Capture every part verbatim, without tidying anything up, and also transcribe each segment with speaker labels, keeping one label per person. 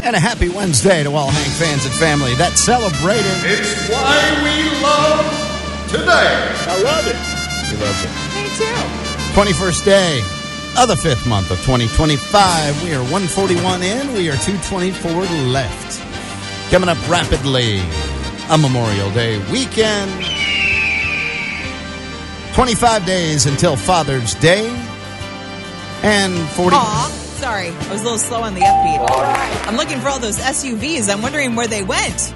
Speaker 1: And a happy Wednesday to all Hank fans and family that celebrated.
Speaker 2: It's why we love today.
Speaker 3: I love it.
Speaker 1: He loves it.
Speaker 4: Me too.
Speaker 1: twenty-first day of the fifth month of twenty twenty-five. We are one forty-one in. We are two twenty-four left. Coming up rapidly, a Memorial Day weekend. twenty-five days until Father's Day. And forty...
Speaker 4: Aw, sorry. I was a little slow on the upbeat. All right. I'm looking for all those S U Vs. I'm wondering where they went.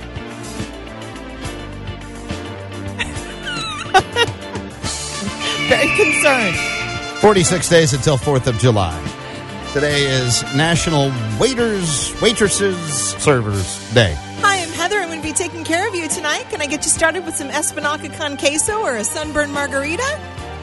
Speaker 4: Very concerned.
Speaker 1: forty-six days until fourth of July. Today is National Waiters, Waitresses, Servers Day.
Speaker 4: Hi, I'm Heather. I'm going to be taking care of you tonight. Can I get you started with some espinaca con queso or a sunburned margarita?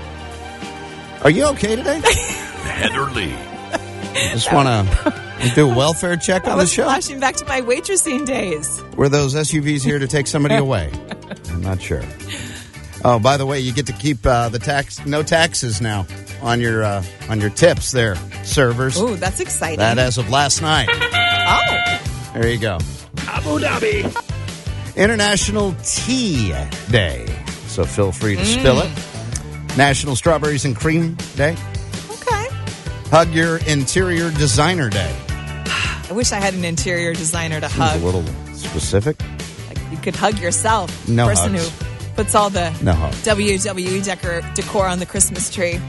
Speaker 1: Are you okay today?
Speaker 3: Heather Lee.
Speaker 1: Just want to do a welfare check
Speaker 4: I
Speaker 1: on the
Speaker 4: was
Speaker 1: show?
Speaker 4: flashing back to my waitressing days.
Speaker 1: Were those S U Vs here to take somebody away? I'm not sure. Oh, by the way, you get to keep uh, the tax, no taxes now on your uh, on your tips there, servers.
Speaker 4: Ooh, that's exciting.
Speaker 1: That as of last night.
Speaker 4: Oh.
Speaker 1: There you go.
Speaker 3: Abu Dhabi.
Speaker 1: International Tea Day. So feel free to
Speaker 4: Mm.
Speaker 1: spill it. National Strawberries and Cream Day.
Speaker 4: Okay.
Speaker 1: Hug Your Interior Designer Day.
Speaker 4: I wish I had an interior designer to
Speaker 1: Seems
Speaker 4: hug.
Speaker 1: a little specific.
Speaker 4: Like you could hug yourself.
Speaker 1: No
Speaker 4: The person
Speaker 1: hugs.
Speaker 4: who puts all the
Speaker 1: No hugs.
Speaker 4: W W E decor, decor on the Christmas tree.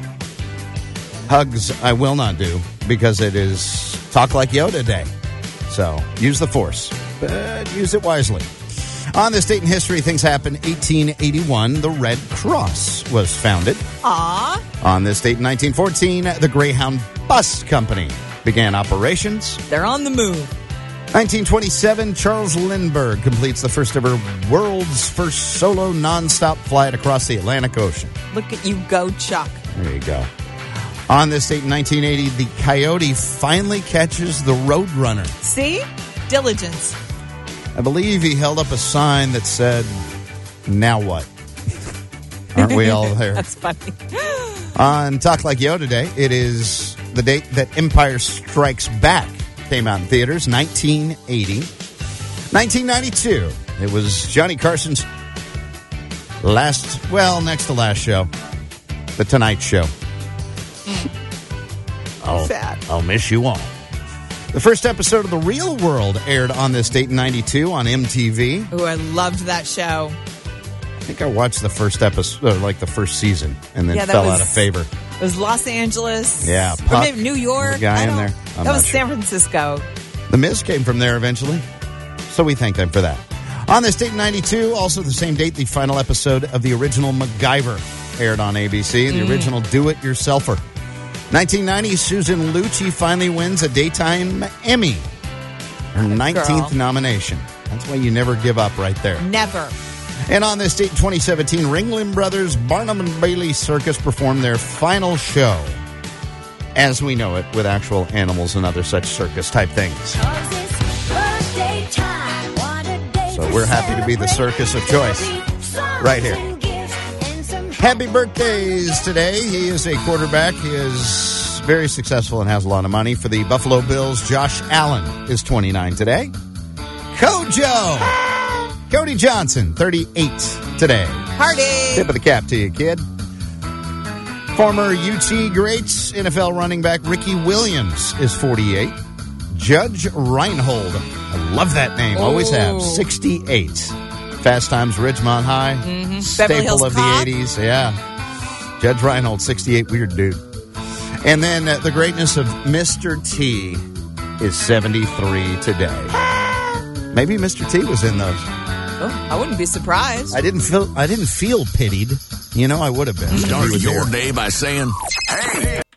Speaker 1: Hugs I will not do because it is Talk Like Yoda Day. So use the force, but use it wisely. On this date in history, things happened. eighteen eighty-one, the Red Cross was founded.
Speaker 4: Aw.
Speaker 1: On this date in nineteen fourteen, the Greyhound Bus Company began operations.
Speaker 4: They're on the move.
Speaker 1: nineteen twenty-seven, Charles Lindbergh completes the first ever world's first solo nonstop flight across the Atlantic Ocean.
Speaker 4: Look at you go, Chuck.
Speaker 1: There you go. On this date in nineteen eighty, the Coyote finally catches the Roadrunner.
Speaker 4: See? Diligence.
Speaker 1: I believe he held up a sign that said, "Now what?" Aren't we all there?
Speaker 4: That's funny.
Speaker 1: On Talk Like Yoda Day, it is the date that Empire Strikes Back came out in theaters, nineteen eighty. nineteen ninety-two, it was Johnny Carson's last, well, next to last show, The Tonight Show. I'll,
Speaker 4: Sad.
Speaker 1: I'll miss you all. The first episode of The Real World aired on this date in ninety-two on M T V.
Speaker 4: Ooh, I loved that show.
Speaker 1: I think I watched the first episode, or like the first season, and then
Speaker 4: Yeah, that
Speaker 1: fell
Speaker 4: was-
Speaker 1: out of favor.
Speaker 4: It was Los Angeles.
Speaker 1: Yeah,
Speaker 4: Or
Speaker 1: Puck,
Speaker 4: maybe New York.
Speaker 1: the guy
Speaker 4: I
Speaker 1: in
Speaker 4: don't-
Speaker 1: there. I'm
Speaker 4: That was
Speaker 1: not sure.
Speaker 4: San Francisco.
Speaker 1: The Miz came from there eventually, so we thank them for that. On this date in ninety-two, also the same date, the final episode of the original MacGyver aired on A B C, the
Speaker 4: Mm.
Speaker 1: original Do-It-Yourselfer. nineteen ninety, Susan Lucci finally wins a Daytime Emmy, her nineteenth
Speaker 4: girl.
Speaker 1: nomination. That's why you never give up right there.
Speaker 4: Never.
Speaker 1: And on this date in twenty seventeen, Ringling Brothers Barnum and Bailey Circus performed their final show, as we know it, with actual animals and other such circus-type things. So we're happy to be the circus of choice right here. Happy birthdays today. He is a quarterback. He is very successful and has a lot of money. For the Buffalo Bills, Josh Allen is twenty-nine today. Kojo! Cody Johnson, thirty-eight today.
Speaker 4: Party.
Speaker 1: Tip of the cap to you, kid. Former U T greats, N F L running back Ricky Williams is forty-eight. Judge Reinhold, I love that name, always have,
Speaker 4: Oh.
Speaker 1: sixty-eight. Fast Times Ridgemont High,
Speaker 4: Beverly
Speaker 1: staple
Speaker 4: Hills
Speaker 1: of
Speaker 4: Cop.
Speaker 1: the eighties, yeah. Judge Reinhold, sixty-eight, weird dude. And then uh, the greatness of Mister T is seventy-three today. Maybe Mister T was in those.
Speaker 4: Oh, I wouldn't be surprised.
Speaker 1: I didn't feel I didn't feel pitied. You know, I would have been.
Speaker 3: Start
Speaker 1: He was
Speaker 3: your
Speaker 1: there.
Speaker 3: day by saying, hey.